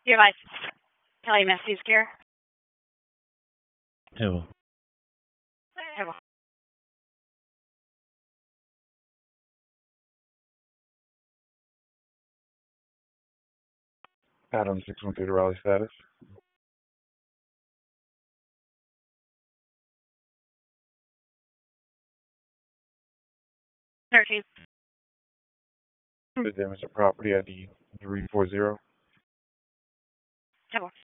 Your life. Kelly Matthews care. Hello. Hello. Adam 613 Raleigh status. Thirteen. The damage to property ID 340. Hello.